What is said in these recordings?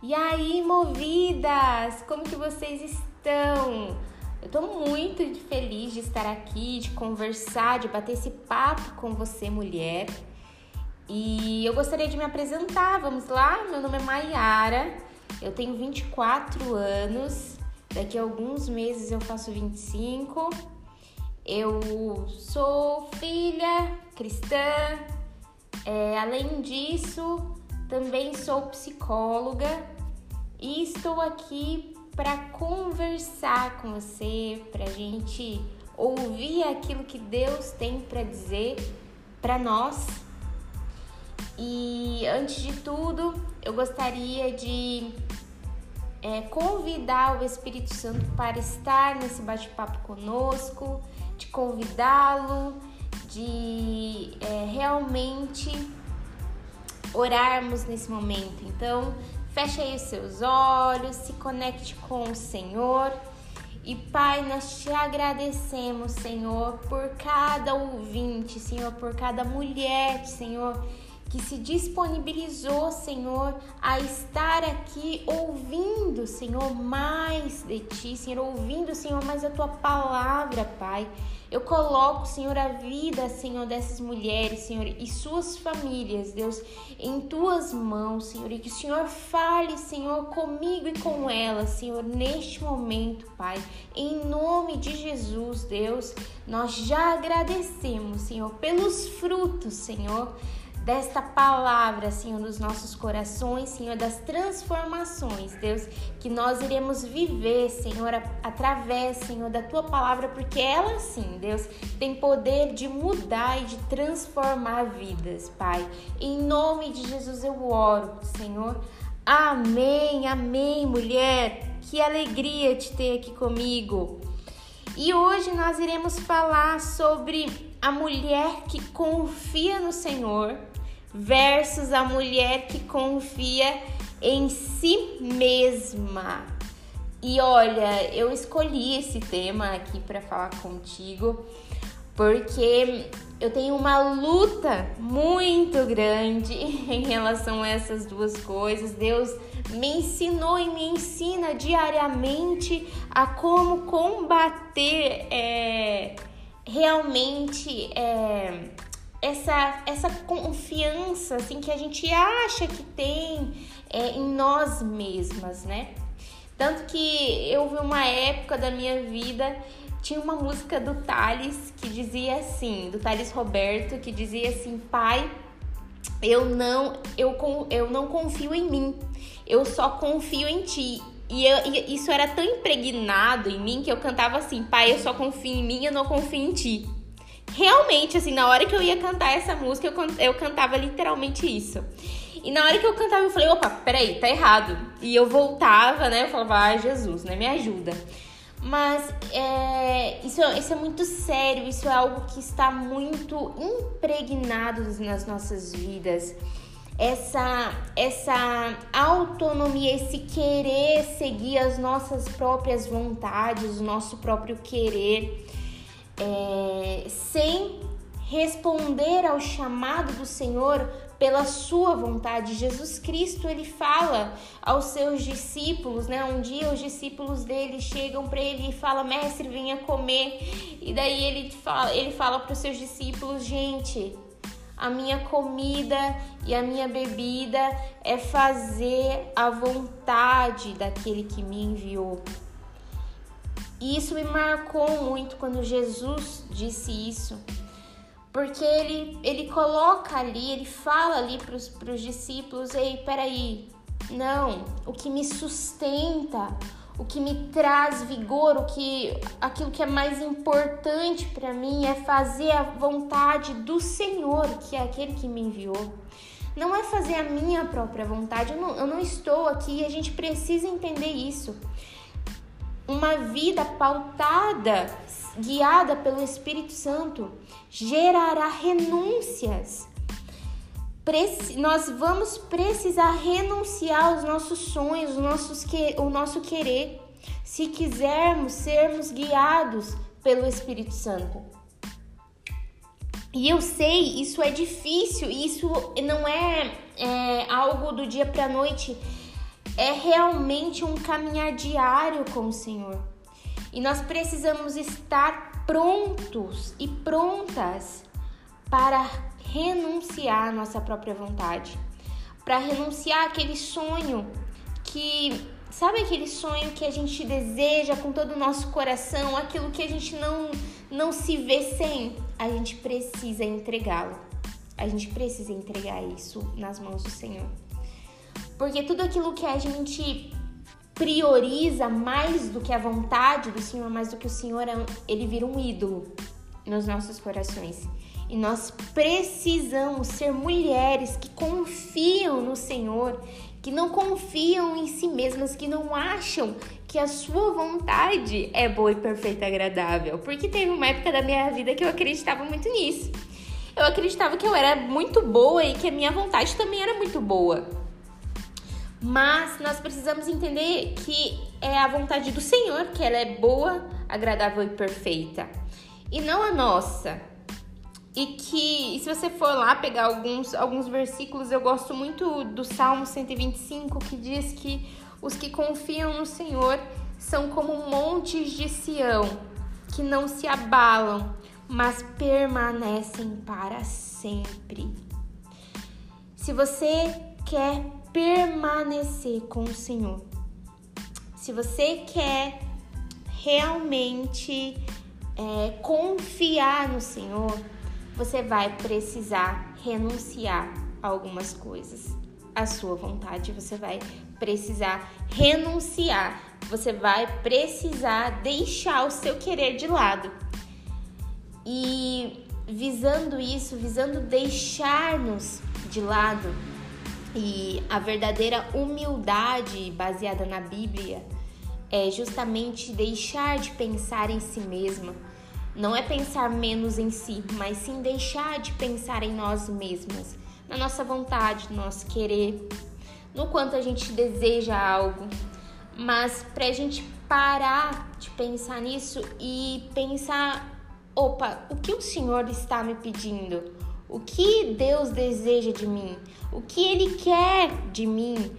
E aí, movidas, como que vocês estão? Eu tô muito feliz de estar aqui, de conversar, de bater esse papo com você, mulher. E eu gostaria de me apresentar, vamos lá? Meu nome é Maiara, eu tenho 24 anos, daqui a alguns meses eu faço 25. Eu sou filha cristã, além disso, também sou psicóloga e estou aqui para conversar com você, para a gente ouvir aquilo que Deus tem para dizer para nós. E antes de tudo, eu gostaria de convidar o Espírito Santo para estar nesse bate-papo conosco, de convidá-lo, de realmente orarmos nesse momento. Então, feche aí os seus olhos, se conecte com o Senhor. E Pai, nós te agradecemos, Senhor, por cada ouvinte, Senhor, por cada mulher, Senhor, que se disponibilizou, Senhor, a estar aqui ouvindo, Senhor, mais de Ti, Senhor, ouvindo, Senhor, mais a Tua palavra, Pai. Eu coloco, Senhor, a vida, Senhor, dessas mulheres, Senhor, e suas famílias, Deus, em Tuas mãos, Senhor, e que o Senhor fale, Senhor, comigo e com elas, Senhor, neste momento, Pai, em nome de Jesus, Deus, nós já agradecemos, Senhor, pelos frutos, Senhor, desta palavra, Senhor, nos nossos corações, Senhor, das transformações, Deus, que nós iremos viver, Senhor, através, Senhor, da Tua palavra, porque ela, sim, Deus, tem poder de mudar e de transformar vidas, Pai. Em nome de Jesus eu oro, Senhor. Amém, amém, mulher. Que alegria te ter aqui comigo. E hoje nós iremos falar sobre a mulher que confia no Senhor versus a mulher que confia em si mesma. E olha, eu escolhi esse tema aqui para falar contigo porque eu tenho uma luta muito grande em relação a essas duas coisas. Deus me ensinou e me ensina diariamente a como combater realmente essa confiança assim, que a gente acha que tem em nós mesmas, né? Tanto que eu vi uma época da minha vida, tinha uma música do Thales que dizia assim, do Thales Roberto, que dizia assim: Pai, eu não confio em mim, eu só confio em Ti. E isso era tão impregnado em mim que eu cantava assim: Pai, eu só confio em mim, eu não confio em Ti. Realmente, assim, na hora que eu ia cantar essa música, eu cantava literalmente isso. E na hora que eu cantava, eu falei: opa, peraí, tá errado. E eu voltava, né, eu falava: Jesus, né, me ajuda. Mas isso é muito sério, isso é algo que está muito impregnado nas nossas vidas. Essa autonomia, esse querer seguir as nossas próprias vontades, o nosso próprio querer, sem responder ao chamado do Senhor pela sua vontade. Jesus Cristo, ele fala aos seus discípulos, né? Um dia os discípulos dele chegam para ele e falam: mestre, venha comer. E daí ele fala para os seus discípulos: gente, a minha comida e a minha bebida é fazer a vontade daquele que me enviou. E isso me marcou muito quando Jesus disse isso, porque ele coloca ali, ele fala ali para os discípulos: ei, peraí, não, o que me sustenta, o que me traz vigor, aquilo que é mais importante para mim é fazer a vontade do Senhor, que é aquele que me enviou. Não é fazer a minha própria vontade, eu não estou aqui, a gente precisa entender isso. Uma vida pautada, guiada pelo Espírito Santo, gerará renúncias. Nós vamos precisar renunciar aos nossos sonhos, o nosso querer, se quisermos sermos guiados pelo Espírito Santo. E eu sei, isso é difícil, isso não é algo do dia para a noite. É realmente um caminhar diário com o Senhor. E nós precisamos estar prontos e prontas para renunciar à nossa própria vontade. Para renunciar àquele sonho que... Sabe aquele sonho que a gente deseja com todo o nosso coração, aquilo que a gente não se vê sem? A gente precisa entregá-lo. A gente precisa entregar isso nas mãos do Senhor. Porque tudo aquilo que a gente prioriza mais do que a vontade do Senhor, mais do que o Senhor, ele vira um ídolo nos nossos corações. E nós precisamos ser mulheres que confiam no Senhor, que não confiam em si mesmas, que não acham que a sua vontade é boa e perfeita e agradável. Porque teve uma época da minha vida que eu acreditava muito nisso. Eu acreditava que eu era muito boa e que a minha vontade também era muito boa. Mas nós precisamos entender que é a vontade do Senhor, que ela é boa, agradável e perfeita. E não a nossa. E se você for lá pegar alguns versículos, eu gosto muito do Salmo 125, que diz que os que confiam no Senhor são como montes de Sião, que não se abalam, mas permanecem para sempre. Se você quer permanecer com o Senhor, se você quer realmente confiar no Senhor, você vai precisar renunciar a algumas coisas. A sua vontade, você vai precisar renunciar. Você vai precisar deixar o seu querer de lado. E visando isso, visando deixar-nos de lado, e a verdadeira humildade baseada na Bíblia é justamente deixar de pensar em si mesma. Não é pensar menos em si, mas sim deixar de pensar em nós mesmas, na nossa vontade, no nosso querer, no quanto a gente deseja algo. Mas para a gente parar de pensar nisso e pensar, opa, o que o Senhor está me pedindo? O que Deus deseja de mim? O que Ele quer de mim?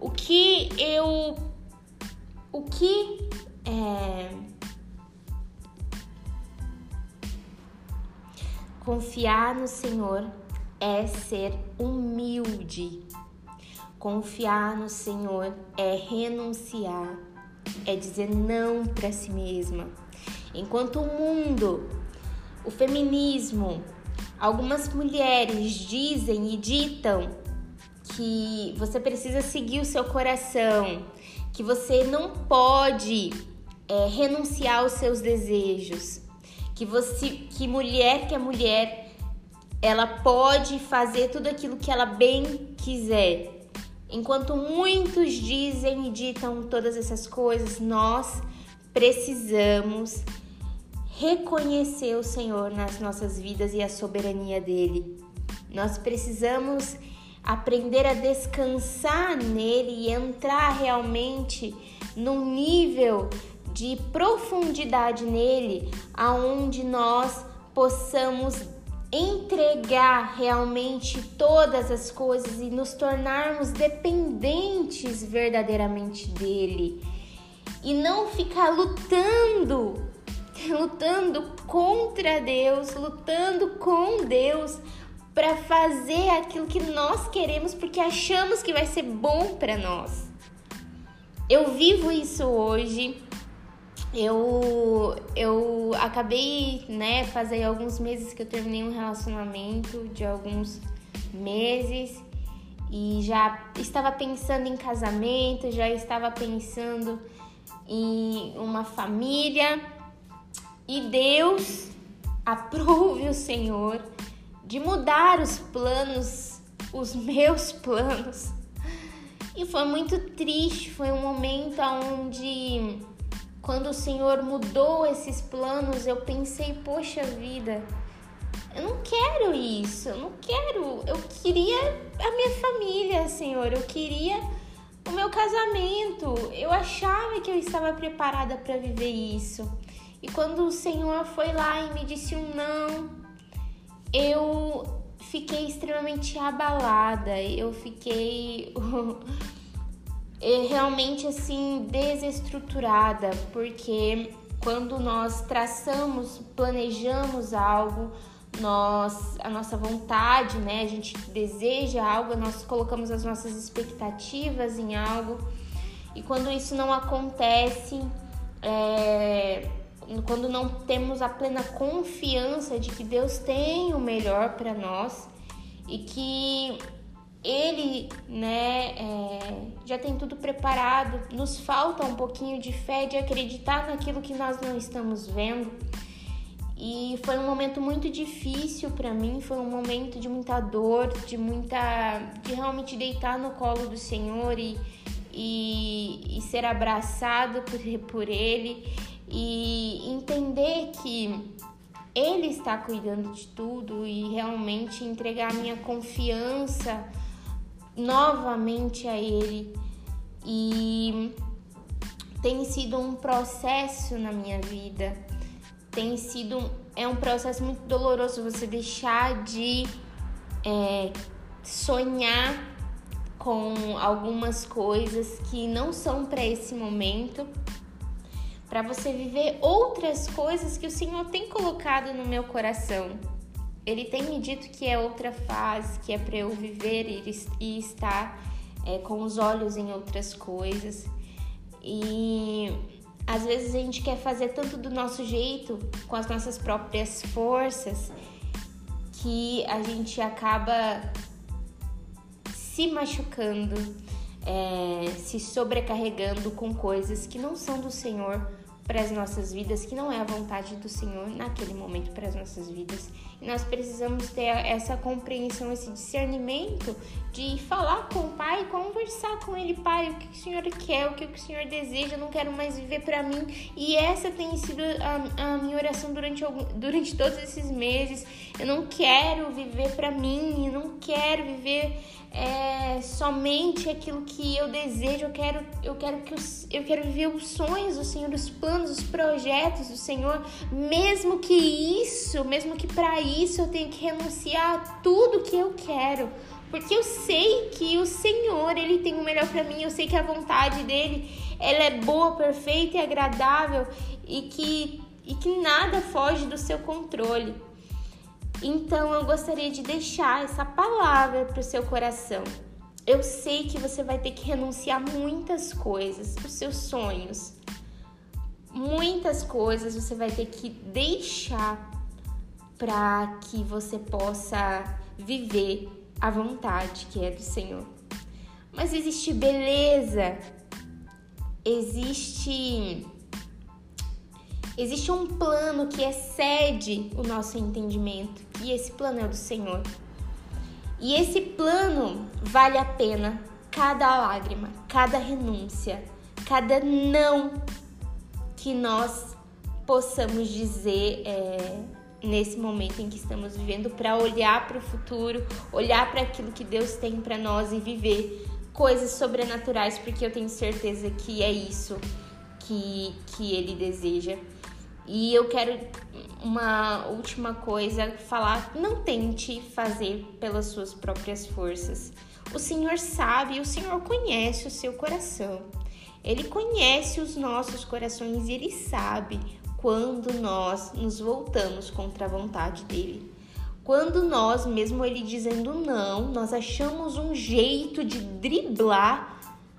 Confiar no Senhor é ser humilde. Confiar no Senhor é renunciar, é dizer não para si mesma. Enquanto o mundo, o feminismo, algumas mulheres dizem e ditam que você precisa seguir o seu coração, que você não pode renunciar aos seus desejos, que mulher que é mulher, ela pode fazer tudo aquilo que ela bem quiser. Enquanto muitos dizem e ditam todas essas coisas, nós precisamos reconhecer o Senhor nas nossas vidas e a soberania dele. Nós precisamos aprender a descansar nele e entrar realmente num nível de profundidade nele, aonde nós possamos entregar realmente todas as coisas e nos tornarmos dependentes verdadeiramente dele. E não ficar lutando contra Deus, lutando com Deus para fazer aquilo que nós queremos porque achamos que vai ser bom para nós. Eu vivo isso hoje. Eu acabei, fazem alguns meses que eu terminei um relacionamento de alguns meses e já estava pensando em casamento, já estava pensando em uma família. E Deus aprove o Senhor de mudar os planos, os meus planos. E foi muito triste, foi um momento onde, quando o Senhor mudou esses planos, eu pensei, poxa vida, eu não quero isso, eu queria a minha família, Senhor, eu queria o meu casamento, eu achava que eu estava preparada para viver isso. E quando o Senhor foi lá e me disse um não, eu fiquei extremamente abalada, eu fiquei realmente assim desestruturada, porque quando nós traçamos, planejamos algo, a nossa vontade, né? A gente deseja algo, nós colocamos as nossas expectativas em algo, e quando isso não acontece, quando não temos a plena confiança de que Deus tem o melhor para nós e que Ele, né, já tem tudo preparado, nos falta um pouquinho de fé, de acreditar naquilo que nós não estamos vendo. E foi um momento muito difícil para mim, foi um momento de muita dor, de realmente deitar no colo do Senhor e ser abraçado por Ele e entender que Ele está cuidando de tudo e realmente entregar a minha confiança novamente a Ele. E tem sido um processo na minha vida, é um processo muito doloroso você deixar de sonhar com algumas coisas que não são para esse momento, para você viver outras coisas que o Senhor tem colocado no meu coração. Ele tem me dito que é outra fase, que é para eu viver e estar com os olhos em outras coisas. E às vezes a gente quer fazer tanto do nosso jeito, com as nossas próprias forças, que a gente acaba se machucando, se sobrecarregando com coisas que não são do Senhor para as nossas vidas, que não é a vontade do Senhor naquele momento para as nossas vidas. E nós precisamos ter essa compreensão, esse discernimento de falar com o Pai, conversar com Ele: Pai, o que o Senhor quer, o que o Senhor deseja, eu não quero mais viver para mim. E essa tem sido a minha oração durante todos esses meses. Eu não quero viver para mim, eu não quero viver somente aquilo que eu desejo. Eu quero viver os sonhos do Senhor, os planos, os projetos do Senhor, mesmo que para isso eu tenha que renunciar a tudo que eu quero, porque eu sei que o Senhor, Ele tem o melhor para mim. Eu sei que a vontade dele, ela é boa, perfeita e agradável, e que nada foge do seu controle. Então eu gostaria de deixar essa palavra para o seu coração. Eu sei que você vai ter que renunciar a muitas coisas, os seus sonhos. Muitas coisas você vai ter que deixar para que você possa viver a vontade que é do Senhor. Mas existe beleza, existe um plano que excede o nosso entendimento, e esse plano é o do Senhor. E esse plano vale a pena cada lágrima, cada renúncia, cada não que nós possamos dizer nesse momento em que estamos vivendo, para olhar para o futuro, olhar para aquilo que Deus tem para nós e viver coisas sobrenaturais, porque eu tenho certeza que é isso que Ele deseja. E eu quero, uma última coisa, falar: não tente fazer pelas suas próprias forças. O Senhor sabe, o Senhor conhece o seu coração. Ele conhece os nossos corações e Ele sabe quando nós nos voltamos contra a vontade dEle. Quando nós, mesmo Ele dizendo não, nós achamos um jeito de driblar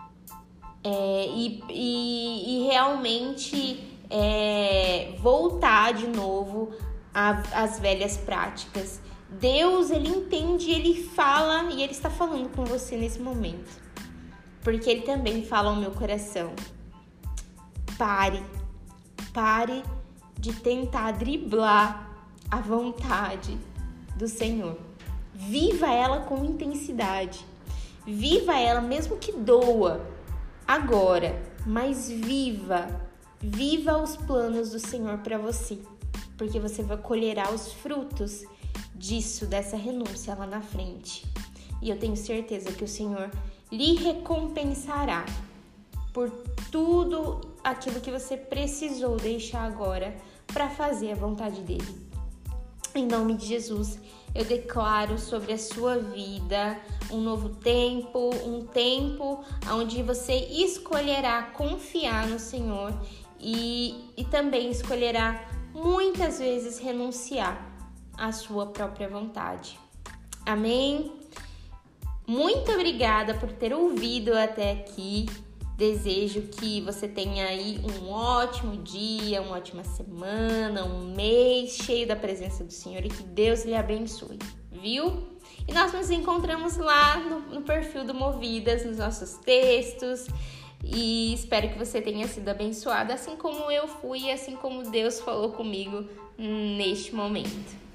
e realmente voltar de novo às velhas práticas. Deus, Ele entende, Ele fala, e Ele está falando com você nesse momento, porque Ele também fala ao meu coração: pare de tentar driblar a vontade do Senhor. Viva ela com intensidade, viva ela mesmo que doa agora, mas viva os planos do Senhor para você, porque você vai colherá os frutos dessa renúncia lá na frente. E eu tenho certeza que o Senhor lhe recompensará por tudo aquilo que você precisou deixar agora para fazer a vontade dele. Em nome de Jesus, eu declaro sobre a sua vida um novo tempo, um tempo onde você escolherá confiar no Senhor e também escolherá muitas vezes renunciar à sua própria vontade. Amém? Muito obrigada por ter ouvido até aqui. Desejo que você tenha aí um ótimo dia, uma ótima semana, um mês cheio da presença do Senhor e que Deus lhe abençoe, viu? E nós nos encontramos lá no perfil do Movidas, nos nossos textos, e espero que você tenha sido abençoada, assim como eu fui, assim como Deus falou comigo neste momento.